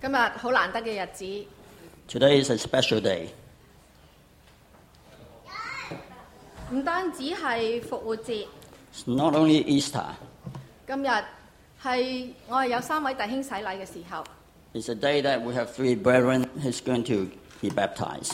今日好難得嘅日子， Today is a special day. 唔單止係復活節， It's not only Easter, 今日係我哋有3位弟兄洗禮嘅時候。 it's a day that we have 3 brethren who's going to be baptized.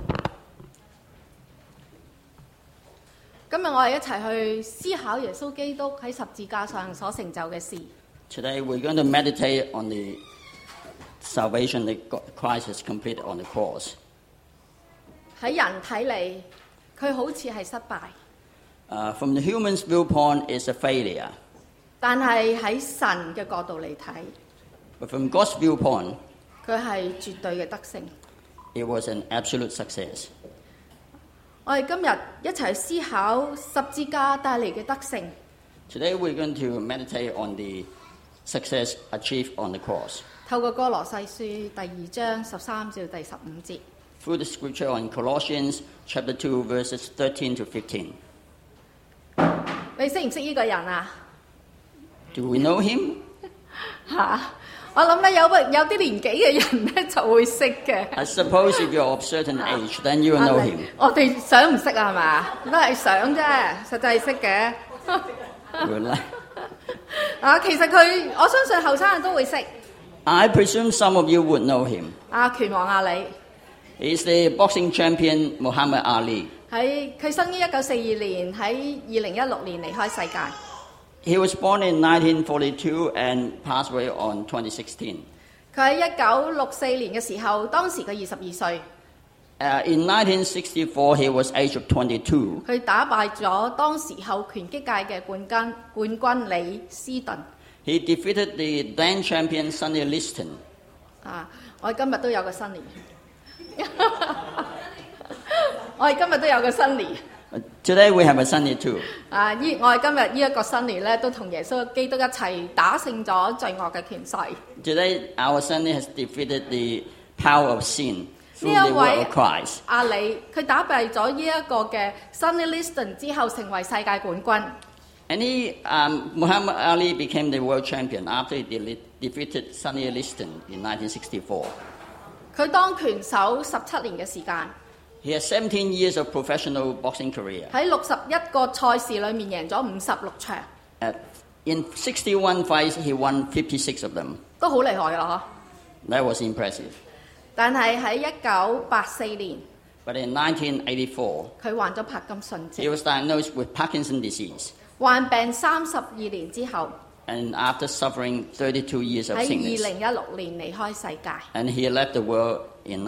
今日我哋一齊去思考耶穌基督喺十字架上所成就嘅事。 Today we're going to meditate on the salvation that Christ has completed on the cross. 喺人睇嚟，佢好似係失敗， From the human's viewpoint, it's a failure. 但係喺神嘅角度嚟睇， But from God's viewpoint, 佢係絕對嘅得勝。 it was an absolute success. 我哋今日一齊思考十字架帶嚟嘅得勝。 Today we're going to meditate on the success achieved on the cross. 透過歌羅西書第2章13至第15節， Through the scripture on Colossians chapter 2 verses 13 to 15. 你識唔識呢個人啊？ Do we know him? 我諗咧有啲年紀嘅人咧就會識嘅。 I suppose if you're of certain age, then you will know him. 我哋想唔識啊？係嘛？都係想啫，實際係識嘅。 You will like- 其實佢我相信後生人都會識。 I presume some of you would know him. 拳王阿里 He's the boxing champion Muhammad Ali. 佢生於1942年，喺2016年離開世界。 He was born in 1942 and passed away on 2016. 佢喺1964年嘅時候，當時佢22歲， In 1964, he was age of 22. 佢打敗咗當時候拳擊界嘅冠軍李斯頓。 He defeated the then champion Sonny Liston. 我哋今日都有個新年，我哋今日都有個新年。 Today we have a Sunday too. 我哋今日呢一個新年咧，都同耶穌基督一齊打勝咗罪惡嘅權勢。 Today our Sunday has defeated the power of sin 呢 through 一 the word 位 of Christ. 阿里，佢打敗咗呢一個嘅 Sonny Liston 之後，成為世界冠軍。 And Muhammad Ali became the world champion after he defeated Sonny Liston in 1964. 佢當拳手17年嘅時間， He has 17 years of professional boxing career. 喺61個賽事裏面贏咗56場， In 61 fights, he won 56 of them. 都好厲害啦 That was impressive. 但係喺1984年， But in 1984, 佢患咗柏金遜 he 症， was diagnosed with Parkinson's disease. 患病32年之後， And after suffering 32 years of 喺 sickness, 2016年離開世界。 and he left the world in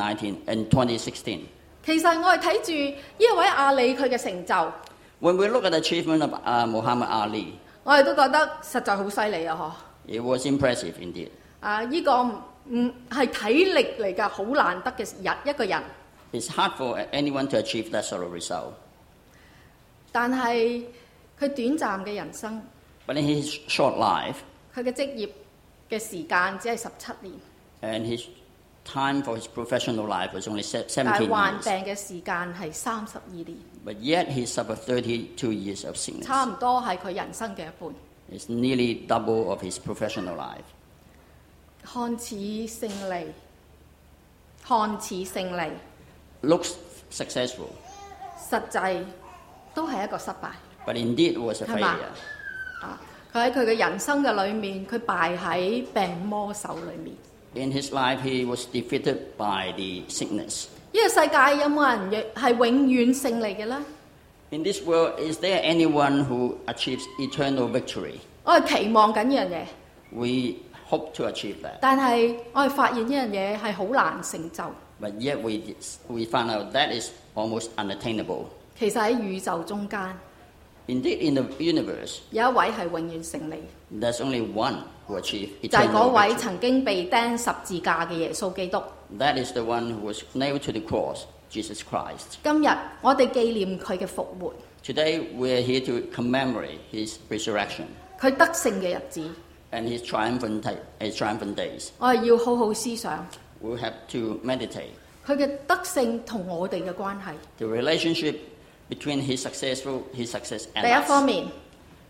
2016. 其實我係睇住呢一位阿里佢嘅成就， When we look at the achievement of Muhammad Ali, 我哋都覺得實在好犀利啊！ it was impressive indeed. 呢個唔係體力嚟㗎，好難得嘅一個人。 It's hard for anyone to achieve that sort of result. 但係佢短暫嘅人生， But in his short life, 佢嘅職業嘅時間只係17年， and his time for his professional life was only 但係 17 患 years. 病嘅時間係32年， But yet he suffered 32 years of sickness. 差唔多係佢人生嘅一半。 It's nearly double of his professional life. 看似勝利，看似勝利， Looks successful, 實際都係一個失敗。 but indeed was a 係嘛？ failure. 佢喺佢嘅人生嘅裏面，佢敗喺病魔手裏面。 In his life, he was defeated by the sickness. 呢個世界有冇人係永遠勝利嘅呢？ In this world, is there anyone who achieves eternal victory? 我係期望緊呢樣嘢， We hope to achieve that. 但係我係發現呢樣嘢係好難成就。 But yet we found out that is almost unattainable. 其實喺宇宙中間 Indeed, in the universe, 有一位係永遠勝利， there's only one who achieved 就係嗰 eternal 位 victory. 曾經被釘十字架嘅耶穌基督。 That is the one who was nailed to the cross, Jesus Christ. 今日我哋紀念佢嘅復活， Today, we are here to commemorate his resurrection 佢得勝嘅日子， and his triumphant days. 我係要好好思想 We have to meditate 佢嘅得勝同我哋嘅關係。 the relationship between his success 第 and 一方 us. 面，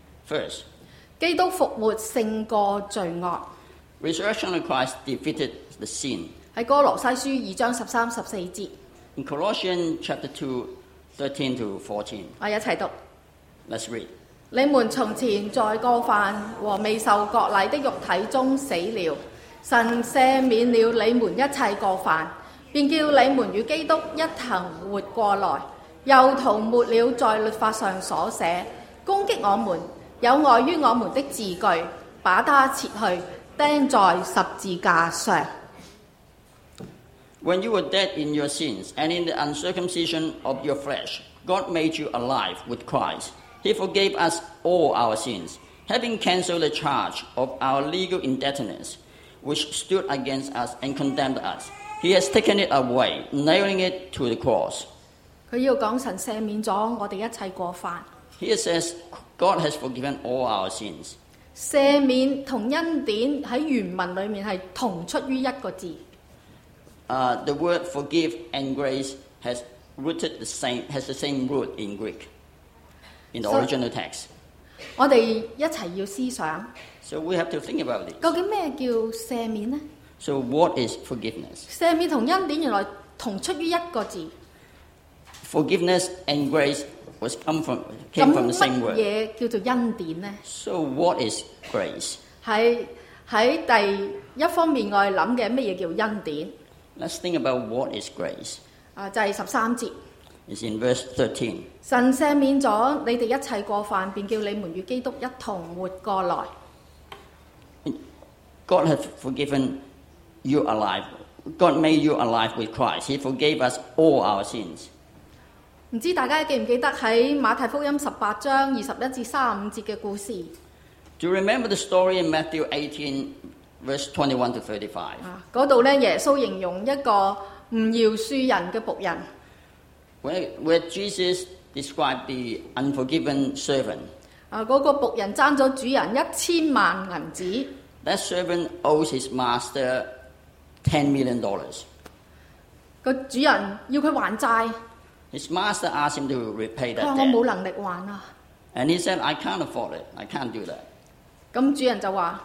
First, 基督復活勝過罪惡， resurrection of Christ defeated the sin. 喺哥羅西書2章13、14節， In Colossians chapter 2, 13 to 14, 我一齊讀。 let's read. 你們從前在過犯和未受割禮的肉體中死了，神赦免了你們一切過犯，便叫你們與基督一同活過來，又塗抹了在律法上所寫攻擊我們有礙於我們的字據，把它撤去，釘在十字架上。 When you were dead in your sins and in the uncircumcision of your flesh, God made you alive with Christ. He forgave us all our sins, having cancelled the charge of our legal indebtedness, which stood against us and condemned us. He has taken it away, nailing it to the cross. 佢要講神赦免咗我哋一切過犯。 Here says God has forgiven all our sins. 赦免同恩典喺原文裏面係同出於一個字。 The word forgive and grace has the same root in Greek, in the original text. 我哋一齊要思想， So we have to think about this. 究竟咩叫赦免呢？ So what is forgiveness? 赦免同恩典原來同出於一個字。 Forgiveness and grace came from 咁 the 乜 same word. 嘢叫做恩典呢？ So what is grace? 喺第一方面，我哋諗嘅乜嘢叫恩典？ Let's think about what is grace. 就係13節， It's in verse 13. 神赦免咗你哋一切過犯，便叫你們與基督一同活過來。 God has forgiven you alive. God made you alive with Christ. He forgave us all our sins. 唔知大家記唔記得喺馬太福音18章21至35節嘅故事？ Do you remember the story in Matthew 18, verse 21 to 35? 嗰度咧，耶穌形容一個唔饒恕人嘅僕人。 Where Jesus described the unforgiven servant. 嗰個僕人爭咗主人1000萬銀子。 That servant owes his master $10 million. 個主人要佢還債， His master asked him to repay 佢話 that 我冇 debt. 能力還啊。 And he said, I can't afford it. I can't do that. 咁主人就話：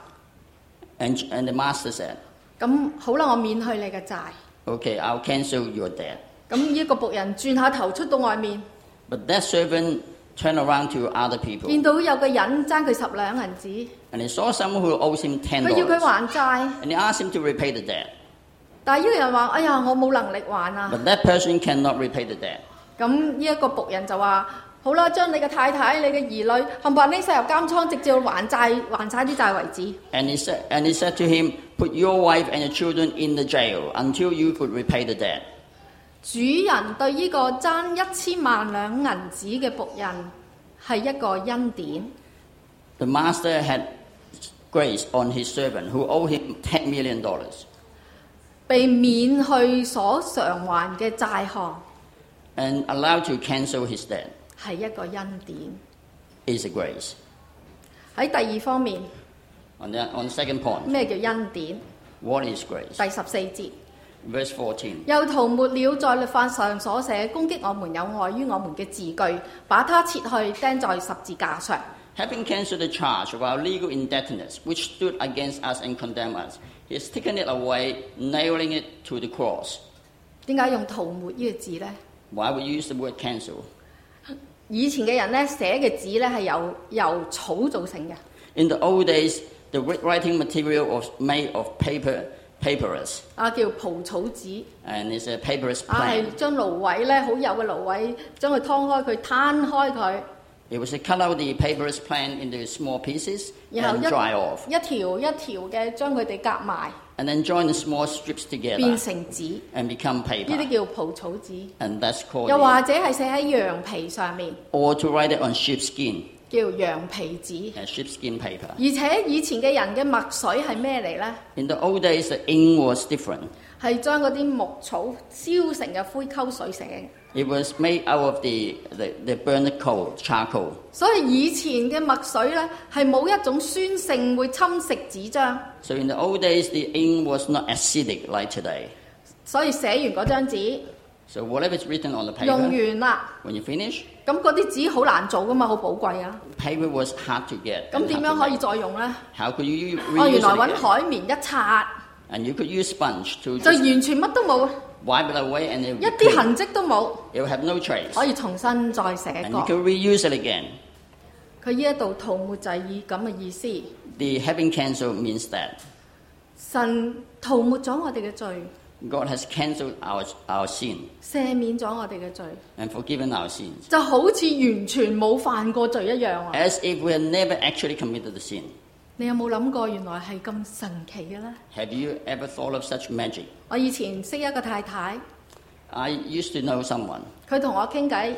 And the master said, 咁好啦，我免去你嘅債。 okay, I'll cancel your debt. 咁呢個僕人轉下頭出到外面， But that servant turned around to other people. 見到有個人爭佢10兩銀子， And he saw someone who owes him 佢要佢 $10. 還債， And he asked him to repay the debt. 但係呢個人話：哎呀，我冇能力還啊。 But that person cannot repay the debt. 咁呢一個僕人就話：好啦，將你嘅太太、你嘅兒女冚唪唥拎晒入監倉，直至還晒啲債為止。 And he said to him, put your wife and your children in the jail until you could repay the debt. 主人對呢個爭1000萬兩銀子嘅僕人係一個恩典。 The master had grace on his servant who owed him $10 million. 被免去所償還嘅債項 And allowed to cancel his debt 係一個恩典。 is a grace. 喺第二方面， On the second point, 咩叫恩典？ what is grace? 第14節， Verse 14. 又塗抹了在律法上所寫攻擊我們有礙於我們嘅字據，把它撤去，釘在十字架上。 Having cancelled the charge of our legal indebtedness, which stood against us and condemned us, he has taken it away, nailing it to the cross. 點解用塗抹呢個字呢？ Why would you use the word cancel? 以前嘅人咧寫嘅紙咧係由草做成嘅。 In the old days, the writing material was made of papyrus, 叫蒲草紙。 and it's a papyrus 係 plant. 將蘆葦咧好幼嘅蘆葦，將佢劏開佢，攤開佢， It was to cut out the papyrus plant into small pieces 然後 and dry off, 一條一條嘅將佢哋夾埋， and then join the small strips 變 together 成紙。 and become 呢 paper. 啲叫蒲草紙。 And that's called 又或者係寫喺羊皮上面， or to write it on sheepskin, 叫羊皮紙。 sheepskin paper. 而且以前嘅人嘅墨水係咩嚟呢？ In the old days, the ink was different. 係將嗰啲木草燒成嘅灰溝水寫嘅。 It was made out of the burnt coal, charcoal. 所以以前嘅墨水咧係冇一種酸性會侵蝕紙張， So in the old days, the ink was not acidic like today. 所以寫完嗰張紙 So whatever is written on the 用 paper, 完啦， when you finish, 咁嗰啲紙好難做噶嘛，好寶貴啊！ paper was hard to get. 咁 and 點 hard 樣 to 可以 make. 再用呢？ How could you 哦， reuse 原 it 來揾 again? 海綿一擦， And you could use sponge to 就 just 完全乜都冇， wipe it away and it 一 will be 啲 clean. 痕跡都冇， It will have no trace. 可以重新再寫 And you 過。 can reuse it again. 佢呢一度塗抹就係以咁嘅意思， The having cancelled means that 神塗抹咗我哋嘅罪， God has cancelled our sin 赦免咗我哋嘅罪， and forgiven our sins. 就好似完全冇犯過罪一樣啊！ As if we had never actually committed the sin. 你有冇諗過原來係咁神奇嘅呢？ Have you ever thought of such magic? 我以前識一個太太， I used to know someone. 佢同我傾偈，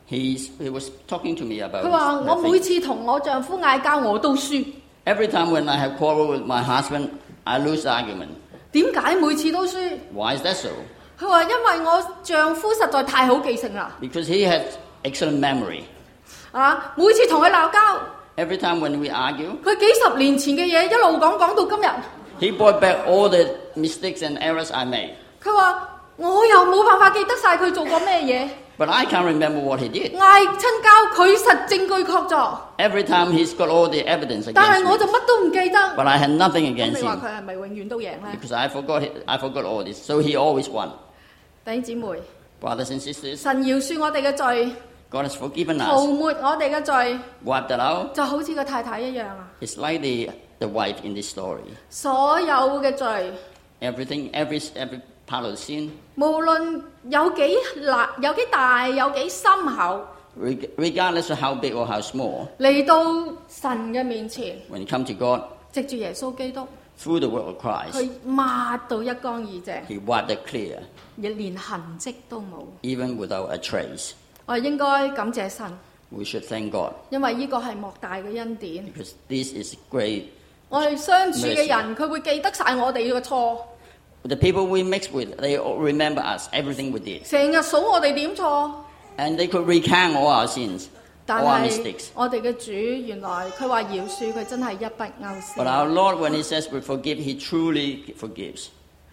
He was talking to me about 佢話 his 我每 faith. 次同我丈夫嗌交我都輸， Every time when I have quarrel with my husband, I lose the argument. 點解每次都輸？ Why is that so? 佢話因為我丈夫實在太好記性啦， Because he has excellent memory. 啊！每次同佢鬧交， Every time when we argue, 佢幾十年前嘅嘢一路講到今日。 he brought back all the mistakes and errors I made. 佢話我又冇辦法記得晒佢做過咩嘢， But I can't remember what he did. 嗌親交佢實證據確鑿， Every time he's got all the evidence 但 against 係我就 me. 乜都唔記得。 But I had nothing 咁 against 你話 him 佢係咪永遠都贏呢？ because I forgot all this. So he always won. 弟兄姊妹， Brothers and sisters, 神饒恕我哋嘅罪， God has forgiven 塗 us, 抹我哋嘅罪， wiped it out. 就好似個太太一樣啊！ It's like the wife in this story. 所有嘅罪， Everything, every part of the sin, 無論有幾有幾大、有幾深厚， regardless of how big or how small, 嚟到神嘅面前， when you come to God, 藉住耶穌基督， through the work of Christ, 佢抹到一乾二淨， he wiped it clear, 亦連痕跡都冇。 even without a trace. 我哋應該感謝神， We should thank God 因為呢個係莫大嘅恩典。 because this is great. 我哋相處嘅人，佢會記得晒我哋嘅錯， The people we mix with, they all remember us, everything we did. 成日數我哋點錯。 And they could recount all our sins, 但 all our 係 mistakes. 我哋嘅主原來佢話饒恕，佢真係一筆勾 But 銷。 our Lord, when he says we forgive, he truly forgives.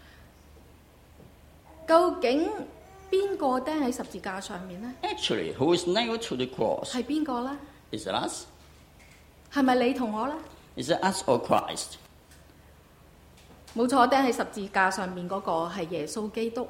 究竟邊個釘喺十字架上面呢？ Actually, who is nailed to the cross? 係邊個呢？ Is it us? 係咪你同我呢？ Is it us or Christ? 冇錯，釘喺十字架上面嗰個係耶穌基督。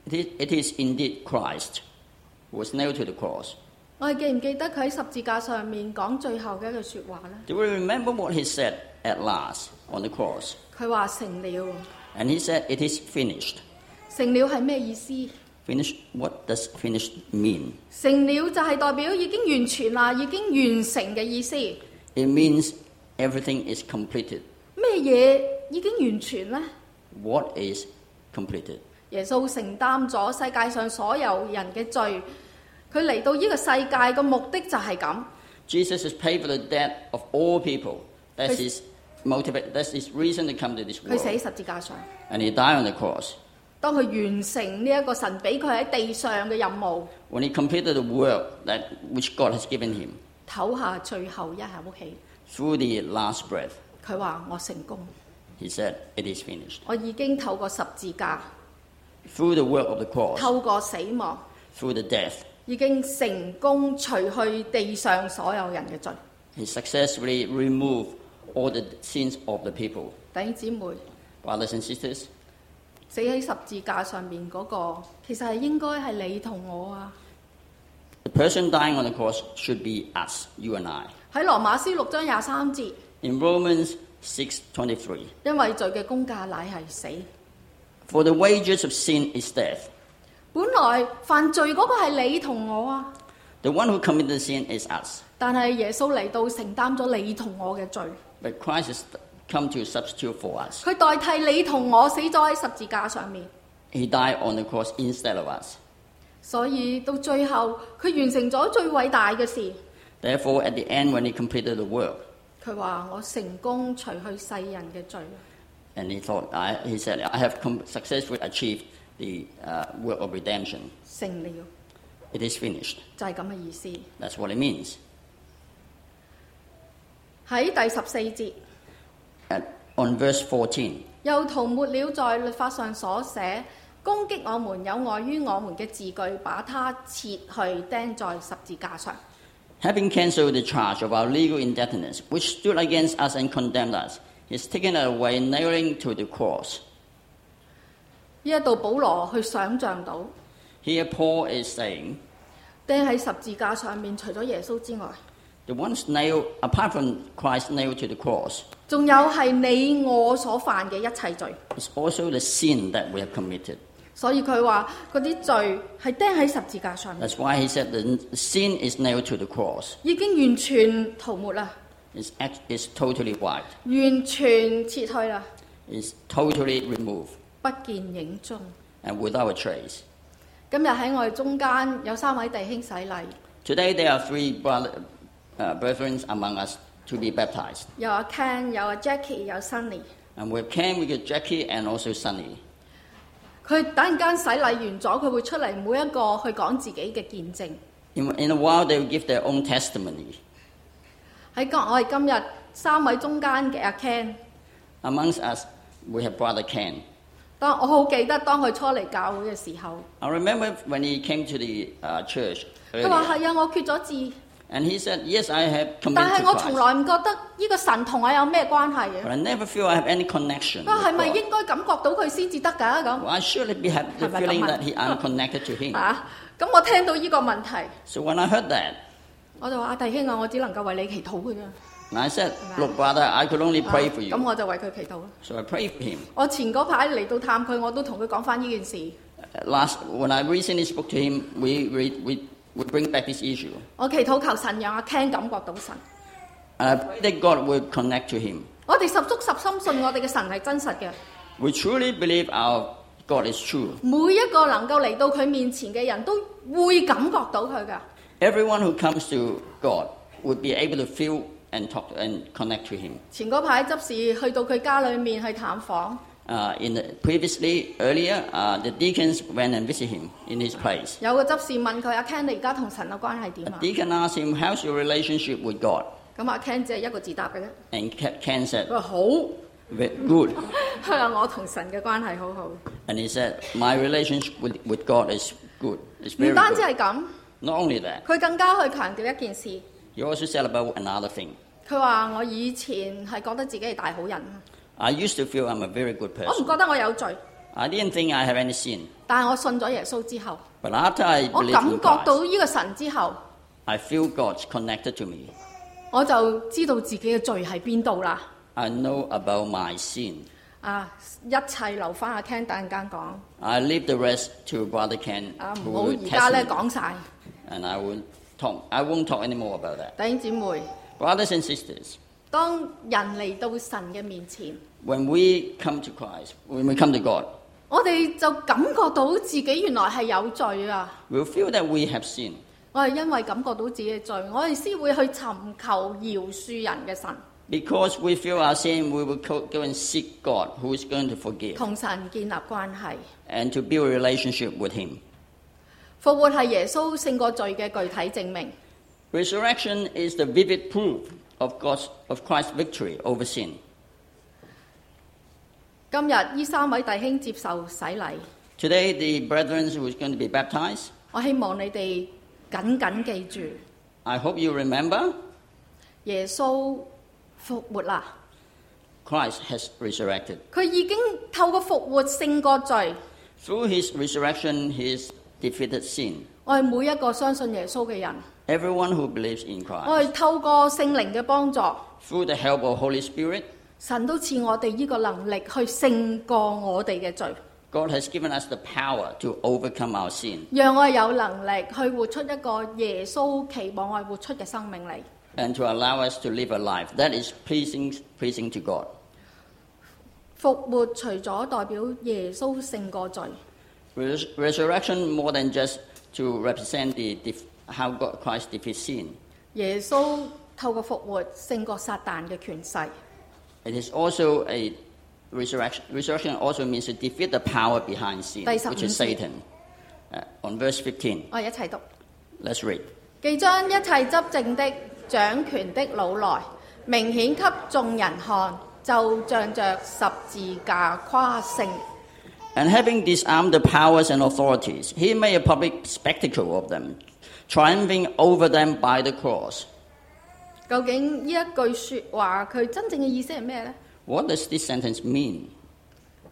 It is indeed Christ who was nailed to the cross. 我哋記唔記得佢喺十字架上面講最後嘅一句説話呢？ Do we remember what he said at last on the cross? 佢話成了。 And he said, it is finished. 成了係咩意思？ Finished, what does finished mean? 成了就係代表已經完全啦，已經完成嘅意思。 It means everything is completed. 咩嘢已經完全呢？ What is completed? 耶穌承擔咗世界上所有人嘅罪，佢嚟到呢個世界嘅目的就係咁。 Jesus has paid for the debt of all people. That's his motivate. That's his reason to come to this 佢死喺 world. 十字架上， And he died on the cross. 當佢完成呢一個神俾佢喺地上嘅任務， When he completed the work that which God has given him 唞下最後一口氣， through the last breath, 佢話我成功， he said, "It is finished." 我已經透過十字架， Through the work of the cross, 透過死亡， through the death, 已經成功除去地上所有人嘅罪。 he successfully removed all the sins of the people. 弟兄姊妹， Brothers and sisters, 死喺十字架上面嗰個，其實係應該係你同我啊！ the person dying on the cross should be us, you and I. 喺羅馬書6章23節， In Romans 6:23, 因為罪嘅工價乃係死。 for the wages of sin is death. 本來犯罪嗰個係你同我啊， The one who committed sin is us. 但係耶穌嚟到承擔咗你同我嘅罪， But Christ has come to substitute for us. 佢代替你同我死咗喺十字架上面， He died on the cross instead of us. 所以到最後佢完成咗最偉大嘅事。 Therefore, at the end, when he completed the work, 佢話我成功除去世人嘅罪， and he said, I have successfully achieved the work of redemption. 成了 It is finished. 就係咁嘅意思。 That's what it means. 喺第14節， On verse 14, 又塗抹了在律法上所寫攻擊我們有礙於我們嘅字句，把它撤去釘在十字架上。 having cancelled the charge of our legal indebtedness, which stood against us and condemned us, he has taken it away, nailing to the cross. 呢一度保羅去想像到 Here Paul is saying, 釘喺十字架上面，除咗耶穌之外， the ones nailed, apart from Christ nailed to the cross, 仲有係你我所犯嘅一切罪。 it's also the sin that we have committed. 所以佢話嗰啲罪係釘喺十字架上面， That's why he said the sin is nailed to the cross. 已經完全塗抹啦， It's totally wiped. 完全撤去啦， It's totally removed 不見影蹤。 and without a trace. 今日喺我哋中間有3位弟兄洗禮， Today there are 3 brethren among us to be baptized. 有阿 Ken， 有阿 Jackie， 有 Sunny。 And with Ken, we got Jackie and also Sunny. 佢突然間洗禮完咗，佢會出嚟每一個去講自己嘅見證。 In a while, they will give their own testimony. 喺我哋今日3位中間嘅阿 Ken， Amongst us, we have Brother Ken. 我好記得當佢初嚟教會嘅時候， I remember when he came to the church 佢話 earlier, 係啊，我決咗志， and he said, yes, I have 但 committed 係 to 我從 Christ. 來唔覺得呢個神同我有咩關係嘅。 But I never feel I have any connection 佢話 with 係咪 God. 應該感覺到佢先至得㗎咁？ Well, I surely have the 係咪咁 feeling 啊？ that I'm connected to him. 咁我聽到呢個問題， So when I heard that, 我就話：阿弟兄啊，我只能夠為你祈禱嘅啫。 and I said, look, brother, I could only pray for 咁 you. 我就為佢祈禱啦。 So I prayed for him. 我前嗰排嚟到探佢，我都同佢講翻呢件事。 When I recently spoke to him, we bring back this issue. 我祈禱求神讓阿 Ken 感覺到神。 And I pray that God would connect to him. 我哋十足十深信我哋嘅神係真實嘅。 We truly believe our God is true. 每一個能夠嚟到佢面前嘅人都會感覺到佢㗎。 Everyone who comes to God would be able to feel and talk and connect to him. 前嗰排執事去到佢家裏面去探訪， Earlier, the deacons went and visited him in his place. 有個執事問佢：阿 Ken 你而家同神嘅關係點 A 啊？ deacon asked him, how's your relationship with God? 咁阿 Ken 只係一個字答嘅啫。 And Ken said, 佢話好， very good. 佢話我同神嘅關係好好。 And he said, my relationship with God is good. It's 唔 very 單止 good. 係咁， Not only that, 佢更加去強調一件事。 he also said about another thing. 佢話：我以前係覺得自己係大好人， I used to feel I'm a very good 我唔 person. 覺得我有罪， I didn't think I have any sin. 但係我信咗耶穌之後， But after I 我 believed 感 in 覺到 Christ, 呢個神之後， I feel God's connected to me. 我就知道自己嘅罪喺邊度啦。 I know about my sin. 一切留翻阿 Ken 等陣間講， I leave the rest to Brother Ken, 唔 who 好 will 而家咧 test me. 講晒。 And I won't talk anymore about that. 弟兄姊妹， Brothers and sisters, 當人嚟到神嘅面前， when we come to Christ, when we come to God, 我哋就感覺到自己原來係有罪啊！ we'll feel that we have sinned. 我係因為感覺到自己嘅罪，我哋先會去尋求饒恕人嘅神， Because we feel our sin, we will go and seek God, who is going to forgive, 同神建立關係。 and to build a relationship with Him. 復活係耶穌勝過罪嘅具體證明。 Resurrection is the vivid proof of Christ's victory over sin. 今日呢3位弟兄接受洗禮， Today, the brethren who is going to be baptized, 我希望你哋緊緊記住， I hope you remember 耶穌復活啦！ Christ has resurrected. 佢已經透過復活勝過罪。 Through His resurrection, He has defeated sin. 我哋每一個相信耶穌嘅人， Everyone who believes in 我 Christ, 哋透過聖靈嘅幫助， through the help of Holy Spirit, 神都賜我哋呢個能力去勝過我哋嘅罪， God has given us the power to overcome our sin 讓我哋有能力去活出一個耶穌期望我哋活出嘅生命嚟。 and to allow us to live a life that is pleasing to God. 復活除咗代表耶穌勝過罪， Resurrection more than just to represent how Christ defeats sin. 耶穌透過復活勝過撒旦嘅權勢。 It is also a resurrection. Resurrection also means to defeat the power behind sin, 第15 which is Satan. On verse 15, 我哋一齊讀。 let's read. 既將一切執政的、掌權的擄來，明顯給眾人看，就仗着十字架誇勝。 And having disarmed the powers and authorities, he made a public spectacle of them, triumphing over them by the cross. 究竟呢一句説話佢真正嘅意思係咩呢？ What does this sentence mean?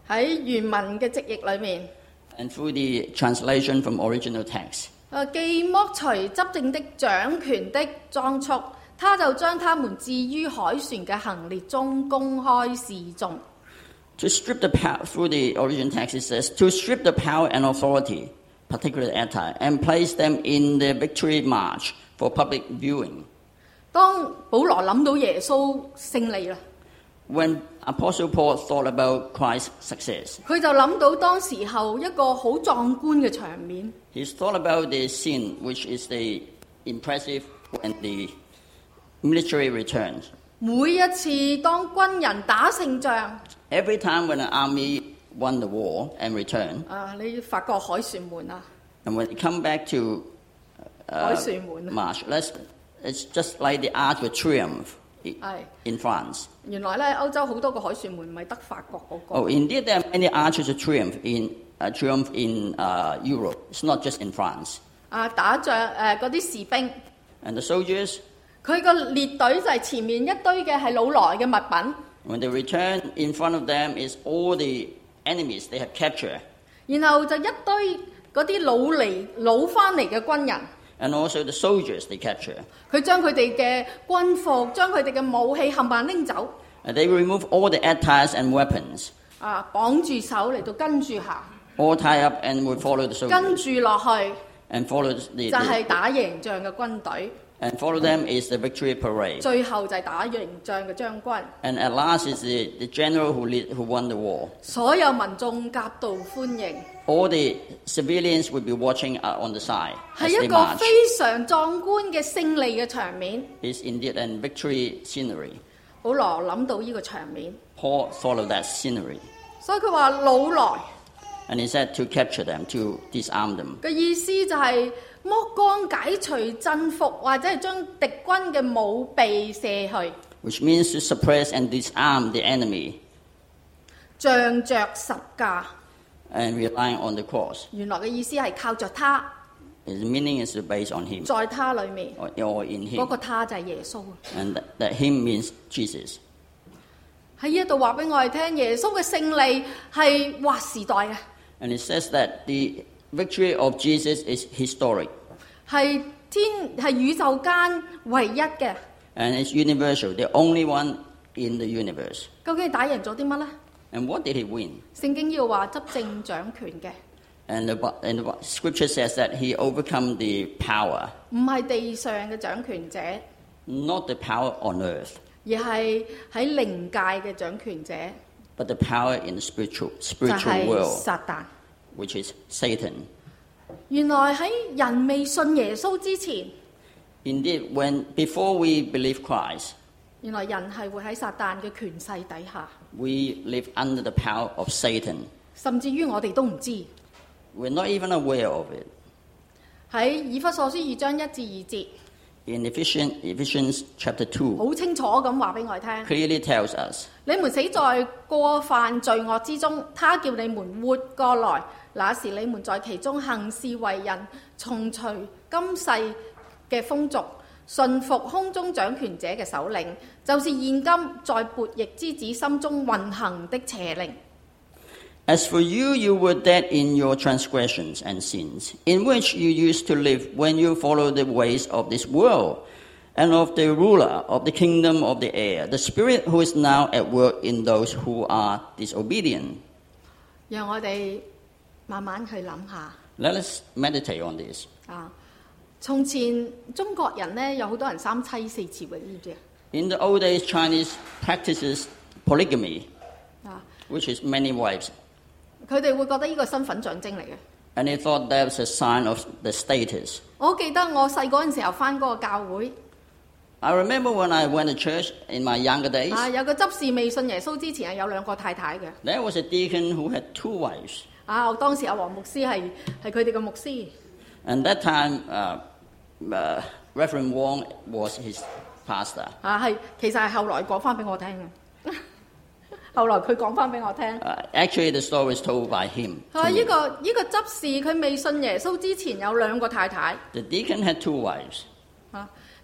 喺原文嘅直譯裏面， And through the translation from original text, 既剝除執政的掌權的裝束，他就將他們置於海船嘅行列中公開示眾。 to strip the power, through the original text it says, to strip the power and authority, particularly attire, and place them in the victory march for public viewing. 當保羅諗到耶穌勝利啦， When Apostle Paul thought about Christ's success, 佢就諗到當時候一個好壯觀嘅場面。 he thought about the scene, which is the impressive when the military returns. 每一次當軍人打勝仗， Every time when an army won the war and returned, 你發覺海船門啊， and when they come back to 海船門啊， march, it's just like the Arch of Triumph 係 in France. 原來咧歐洲好多個海船門唔係得法國嗰個。 Oh, indeed, there are many arches of triumph in Europe. It's not just in France. 打仗嗰啲士兵， And the soldiers, 佢個列隊就係前面一堆嘅係老來嘅物品， when they return, in front of them is all the enemies they have captured, 然後就一堆嗰啲老翻嚟嘅軍人， and also the soldiers they capture. 佢將佢哋嘅軍服、將佢哋嘅武器冚唪唥拎走， And they remove all the attires and weapons, 綁住手嚟到跟住行， all tie up and will follow the 跟 soldiers, 住落去 and follow the 就係打贏仗嘅軍隊， and follow them is the victory parade. 最後就係打贏仗嘅將軍， And at last is the general who won the war. 所有民眾夾道歡迎， All the civilians will be watching on the side as 係 they 一個 march. 非常壯觀嘅勝利嘅場面。 Is indeed an victory scenery. 保羅諗到呢個場面， Paul thought of that scenery, 所以佢話老來 and he said to capture them, to disarm them. 嘅意思就係剝光解除鎮服，或者係將敵軍嘅武備卸去， Which means to suppress and disarm the enemy 仗着十架。 and relying on the cross. 原來嘅意思係靠着他， His meaning is based on him 在他裏面， or in 嗰、 him, 個他就係耶穌。 and that him means Jesus. 喺呢一度話俾我哋聽，耶穌嘅勝利係劃時代嘅， And it says that the victory of Jesus is historic 係宇宙間唯一嘅。 and it's universal, the only one in the universe. 究竟係打贏咗啲乜呢？ And what did he win? 聖經要話執政掌權嘅， And the scripture says that he overcome the power, 唔係地上嘅掌權者， not the power on earth, 而係喺靈界嘅掌權者， but the power in the 就 spiritual 係 world, 撒旦。 which is Satan. 原來喺人未信耶穌之前， Indeed, before we believe Christ, 原來人係會喺撒旦嘅權勢底下， we live under the power of Satan. 甚至於我哋都唔知。 We're not even aware of it. 喺以弗所書2章1至2節， In Ephesians chapter 2, 好清楚咁話俾我哋聽： clearly tells us, 你們死在過犯罪惡之中，他叫你們活過來。那時你們在其中行事為人，從隨今世嘅風俗，順服空中掌權者嘅首領，就是現今在悖逆之子心中運行的邪靈。 As for you, you were dead in your transgressions and sins, in which you used to live when you followed the ways of this world, and of the ruler of the kingdom of the air, the spirit who is now at work in those who are disobedient. 讓我哋慢慢去諗下 Let us meditate on this. 啊！從前中國人呢，有好多人三妻四妾嘅，知唔知啊？ In the old days, Chinese practices polygamy, 啊！ which is many wives, 佢哋會覺得呢個身份象徵嚟嘅。 and they thought that was a sign of the status. 我好記得我細嗰陣時候翻嗰個教會， I remember when I went to church in my younger days, 有個執事未信耶穌之前係有兩個太太嘅。 there was a deacon who had 2 wives. 我當時阿黃牧師係佢哋嘅牧師。 And that time, Reverend Wong was his pastor. 其實係後來講翻俾我聽嘅。後來佢講翻俾我聽， Actually, the story is told by him. 佢話 to 呢 me. 個執事佢未信耶穌之前有兩個太太。 The deacon had 2 wives.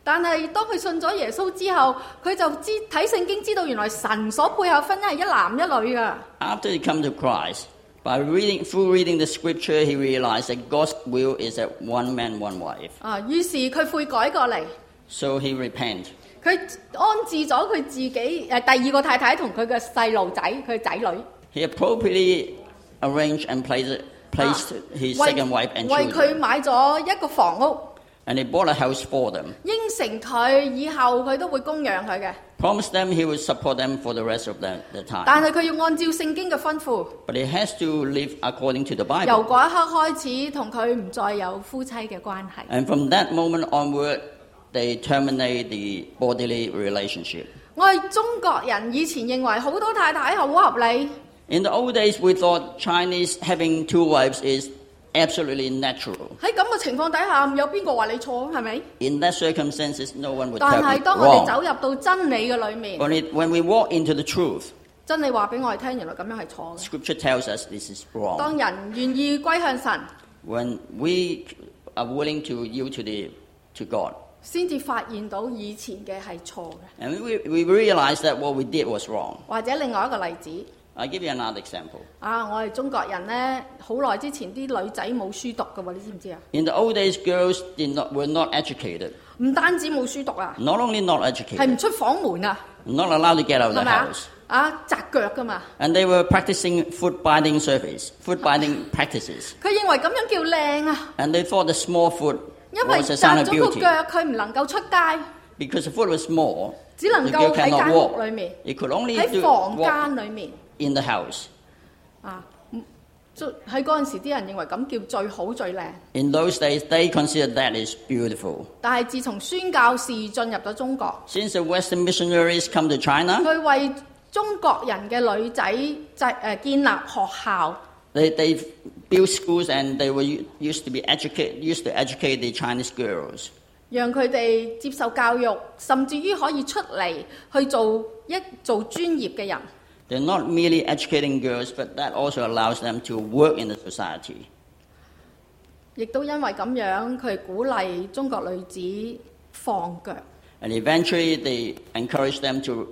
但係當佢信咗耶穌之後，佢就睇聖經知道原來神所配合婚姻係一男一女㗎。 After he came to Christ, through reading the scripture, he realized that God's will is that one man, one wife. 於是佢悔改過嚟， So he repented. 佢安置咗佢自己第二個太太同佢嘅細路仔，佢仔女。 He appropriately arranged and placed his second wife and 為 children. 佢買咗一個房屋， And he bought a house for them. 應承佢以後佢都會供養佢嘅。 Promised them he would support them for the rest of the time. 但係佢要按照聖經嘅吩咐， But he has to live according to the 由 Bible. 嗰一刻開始同佢唔再有夫妻嘅關係。 And from that moment onward, they terminate the bodily relationship. 我哋中國人以前認為好多太太好合理， In the old days, we thought Chinese having two wives is absolutely natural. 喺咁嘅情況底下，有邊個話你錯？係咪？ In that circumstances, no one would 但 tell 係 me 當我哋 wrong. 走入到真理嘅裏面， When we walk into the truth, 真理話俾我哋聽，原來咁樣係錯嘅。 Scripture tells us this is wrong. 當人願意歸向神， When we are willing to yield to God, 先至發現到以前嘅係錯嘅。 and we realize that what we did was wrong. 或者另外一個例子， I'll give you another example. 我哋中國人呢，好耐之前啲女仔冇書讀嘅喎，你知唔知啊？ In the old days, girls were not educated. 唔單止冇書讀啊， Not only not 係 educated, 唔出房門啊， not allowed to get out of 係 the 咪啊 house.？ 紮腳噶嘛， And they were practicing foot binding practices. 佢認為咁樣叫靚啊， And they thought the small foot 因為 was a sign 紮 of 咗個 beauty. 腳，佢唔能夠出街， Because the foot was small, 只能 the 夠 girl 喺 cannot 間屋 walk. 裏面， It could only 喺房 walk 間裏面 in the house. 喺嗰陣時啲人認為咁叫最好最靚。 In those days, they considered that is beautiful. 但係自從宣教士進入咗中國， Since the Western missionaries come to China, 佢為中國人嘅女仔建立學校， they built schools and they were used to educate the Chinese girls. 讓佢哋接受教育，甚至於可以出嚟去做專業嘅人。 They're not merely educating girls, but that also allows them to work in the society. 亦都因為咁樣，佢鼓勵中國女子放腳。 And eventually, they encourage them to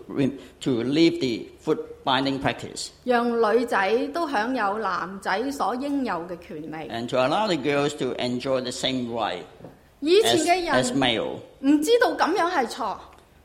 leave the foot binding practice 讓女仔都享有男仔所應有嘅權利。 and to allow the girls to enjoy the same right 以前嘅 as 人 male. 唔知道咁樣係錯，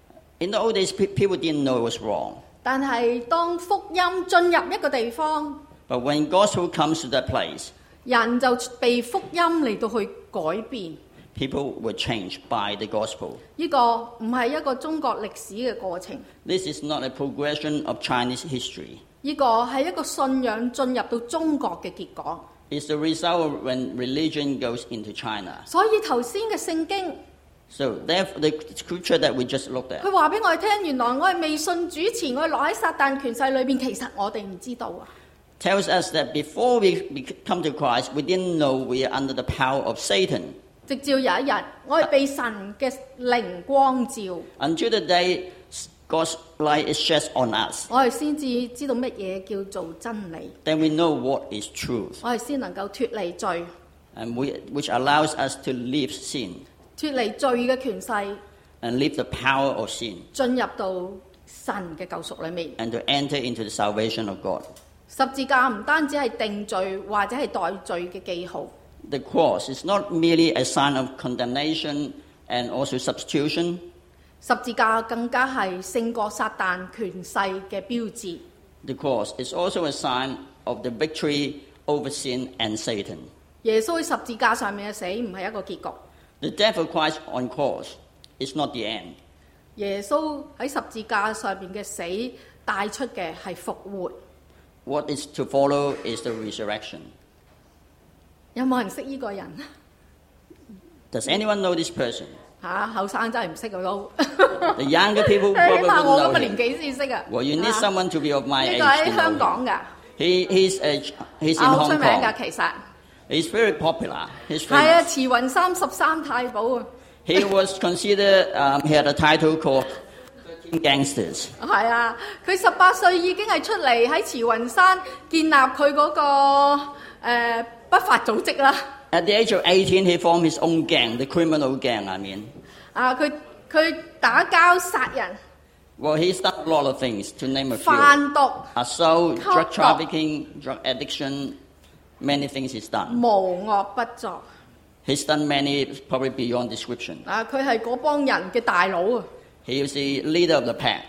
In the old days, people didn't know it was wrong. 但係當福音進入一個地方， But when gospel comes to that place, 人就被福音嚟到去改變。 people were changed by the gospel. 呢個唔係一個中國歷史嘅過程， This is not a progression of Chinese history. 呢個係一個信仰進入到中國嘅結果。 It's the result of when religion goes into China. 所以頭先嘅聖經， So therefore, the scripture that we just looked at, 佢話俾我哋聽，原來我係未信主前，我係落喺撒旦權勢裏邊，其實我哋唔知道啊。 tells us that before we come to Christ, we didn't know we are under the power of Satan. 直至有一日，我係被神嘅靈光照， Until the day God's light is shed on us, 我哋先至知道乜嘢叫做真理， then we know what is truth, 我哋先能夠脱離罪， and which allows us to leave sin 脱離罪嘅權勢， and leave the power of sin 進入到神嘅救贖裏面。 and to enter into the salvation of God. 十字架唔單止係定罪或者係代罪嘅記號， The cross is not merely a sign of condemnation and also substitution. 十字架更加係勝過撒旦權勢嘅標誌。 The cross is also a sign of the victory over sin and Satan. 耶穌喺十字架上面嘅死唔係一個結局， The death of Christ on cross is not the end. 耶穌喺十字架上面嘅死帶出嘅係復活。 What is to follow is the resurrection. 有冇人識呢個人？ Does anyone know this person? 後生真係唔識佢都， The younger people 起 probably 碼我 wouldn't 咁 know 嘅年 him. 紀先識啊。 Well, you need someone to be of my 呢 age 個喺 to 香 know 港 him. 㗎， He's in 好 Hong 出名㗎 Kong. 其實。 He's very popular. He's 係啊， famous. 慈雲山13太保啊， He was considered, he had a title called 13 Gangsters. 係啊，佢18歲已經係出嚟喺慈雲山建立佢嗰個不法組織啦。 At the age of 18, he formed his own gang, the criminal gang, I mean. 佢佢打交殺人、 Well, he's done a lot of things, to name a few. 販毒、 Assault, drug 吸毒。 trafficking, drug addiction, many things he's done. 無惡不作。 He's done many, probably beyond description. 佢係嗰幫人嘅大佬啊！ He was the leader of the pack.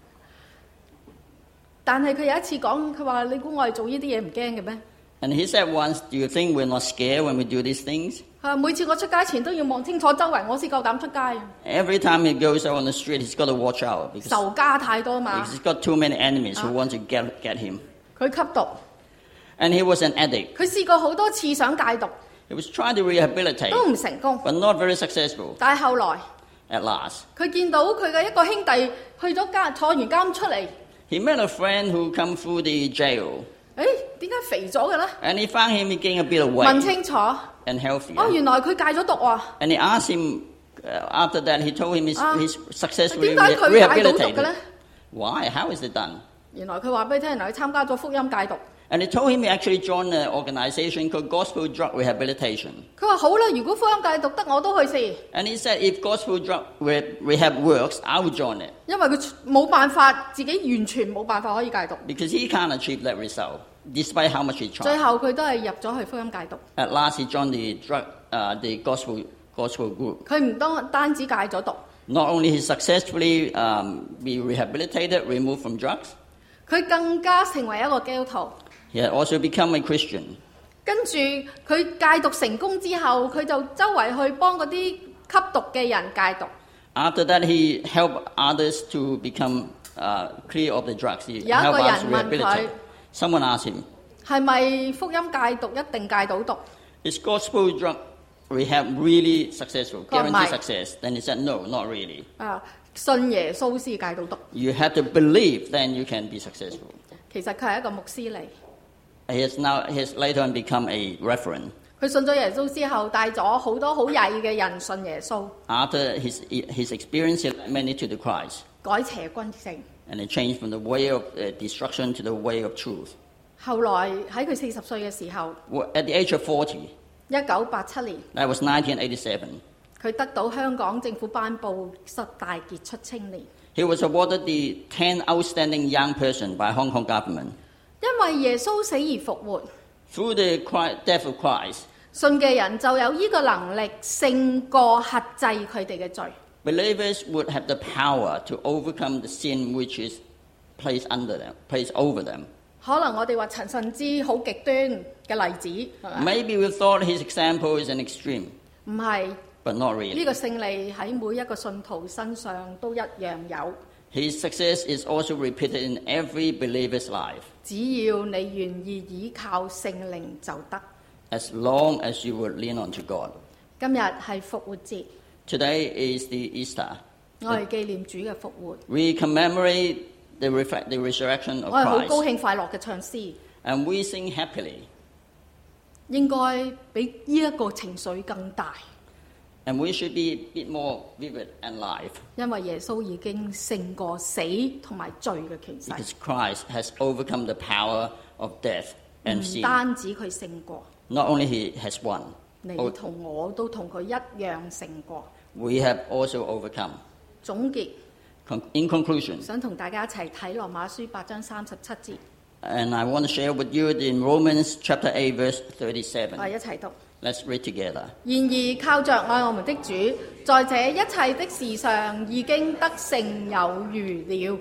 但係佢有一次講，佢話：你估我哋做呢啲嘢唔驚嘅咩？ And he said once, do you think we're not scared when we do these things? 每次我出街前都要望清楚周圍，我先夠膽出街啊！ Every time he goes out on the street, he's got to watch out 仇家太多嘛 because he's got too many enemies who want to get him. 佢吸毒， And he was an addict. 佢試過好多次想戒毒， He was trying to rehabilitate, 都唔成功。 but not very successful 但係後來， at last. 佢見到佢嘅一個兄弟去咗監，坐完監出嚟， He met a friend who come through the jail, 點解肥咗嘅咧？ and he found him gained a bit of 問 weight 清楚， and healthier. 原來佢戒咗毒喎。 And he asked him, after that, he told him he's successfully 點解佢戒到毒嘅 rehabilitated. 咧？ Why? How is it done? 原來佢話俾你聽，原來佢參加咗福音戒毒。 And he told him he actually joined an organization called Gospel Drug Rehabilitation. 佢話好啦，如果福音戒毒得，我都去試， And he said, if Gospel Drug Rehab works, I will join it. 因為佢冇辦法，自己完全冇辦法可以戒毒。 Because he can't achieve that result, despite how much he 最 tried. 後佢都係入咗去福音戒毒。 At last, he joined the gospel group. 佢唔單止戒咗毒， Not only he successfully be rehabilitated, removed from drugs, 佢更加成為一個基督徒。 he had also become a Christian. 跟住佢戒毒成功之後，佢就周圍去幫嗰啲吸毒嘅人戒毒。 After that, he helped others to become clear of the drugs. He 有一個 helped 人 us 問佢 rehabilitate. Someone asked him, 係咪福音戒毒一定戒到毒？ is gospel drug rehab really successful, 佢話唔係。 guaranteed success? Then he said, no, not really. 信耶穌先戒到毒。 You have to believe, then you can be successful. 其實佢係一個牧師嚟， He has later on become a reverend. 佢信咗耶穌之後，帶咗好多好曳嘅人信耶穌， After his experience, he led many to the Christ. 改邪歸正。 And he changed from the way of destruction to the way of truth. 後來喺佢40歲嘅時候， At the age of 40, 1987年， that was 1987, 佢得到香港政府頒布10大傑出青年。 he was awarded the 10 outstanding young person by Hong Kong government. 因為耶穌死而復活， Through the death of Christ, 信嘅人就有呢個能力勝過克制佢哋嘅罪。 believers would have the power to overcome the sin which is placed over them. 可能我哋話陳慎之好極端嘅例子，係咪？ Maybe we thought his example is an extreme, 唔係， but not 呢 really. 個勝利喺每一個信徒身上都一樣有。 His success is also repeated in every believer's life, 只要你願意倚靠聖靈就得。 as long as you would lean on to God. 今日係復活節， Today is the Easter. 我係紀念主嘅復活， We commemorate the resurrection of 我係好高 Christ, 興快樂嘅唱詩， and we sing happily. 應該比呢一個情緒更大， And we should be a bit more vivid and live, 因為耶穌已經勝過死同埋罪嘅權勢。 because Christ has overcome the power of death and 唔 sin. 單止佢勝過， Not only he has won, 你同我都同佢一樣勝過。 we have also overcome. 總結， In conclusion, 想同大家一齊睇羅馬書8章37節， and I want to share with you in Romans chapter 8, verse 我 37. 哋一齊讀。 Let's read together. 然而靠着愛我們的主，在這一切的事上已經得勝有餘了。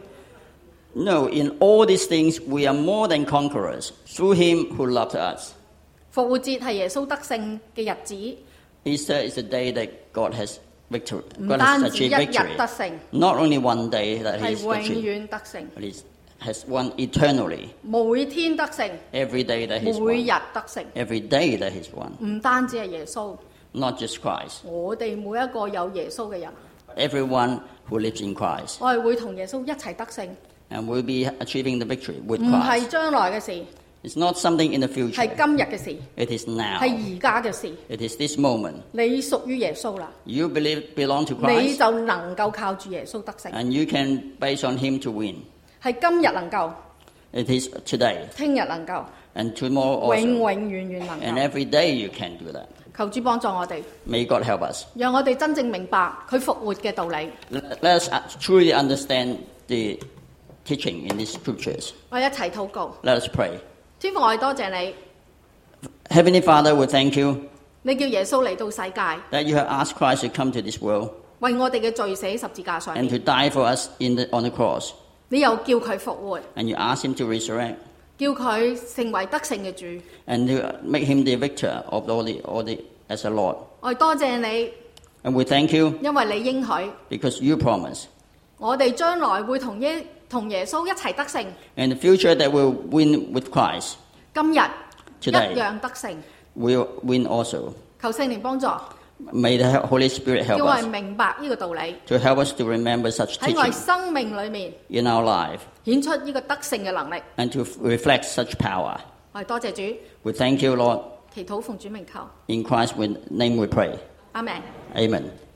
No, in all these things we are more than conquerors through him who loved us. 復活節係耶穌得勝嘅日子， Easter is the day that God has victory. 唔 God 單 has 止一 achieved 日 victory. 得勝， Not only one day that 係 he's 永 achieved, 遠得勝， but he has won eternally. 每天得勝， Every day that he's 每 won. 日得勝。 Every day that he's won. 唔單止係耶穌， Not just Christ. 我哋每一個有耶穌嘅人， Everyone who lives in Christ. 我哋會同耶穌一齊得勝， And we'll be achieving the victory with 唔係 Christ. 將來嘅事， It's not something in the 係 future. 今日嘅事， It is now. 係而家嘅事。 It is this moment. 你屬於耶穌啦， You belong to 你 Christ, 就能夠靠住耶穌得勝， and you can base on him to win. 係今日能夠， It is today, 聽日能夠， and tomorrow 永 also. 永遠遠能 And 夠。 every day you can do that. 求主幫助我哋， May God help us. 讓我哋真正明白佢復活嘅道理。 Let us truly understand the teaching in these scriptures. 我哋一齊禱告。 Let us pray. 天父，我哋多謝你， Heavenly Father, we thank you 你叫耶穌嚟到世界， that you have asked Christ to come to this world 為我哋嘅罪死十字架上 and to 面。 die for us on the cross. 你又叫佢復活， And you ask him to resurrect 叫佢成為得勝嘅主。 and to make him the victor of all the as a Lord. 我哋多謝你， And we thank you 因為你應許， because you promise 我哋將來會同耶穌一齊得勝。 in the future that we'll win with Christ. 今日 Today 一樣得勝。 we'll win also. 求聖靈幫助， May the Holy Spirit 叫 help 我哋 us 明白呢個道理， to help us to remember such 喺我哋 teaching 生命裏面 in our life 顯出呢個得勝嘅能力。 and to reflect such power. 我哋多謝主， We thank you, Lord. 祈禱奉主名求， In Christ's name we pray. 阿們。 Amen.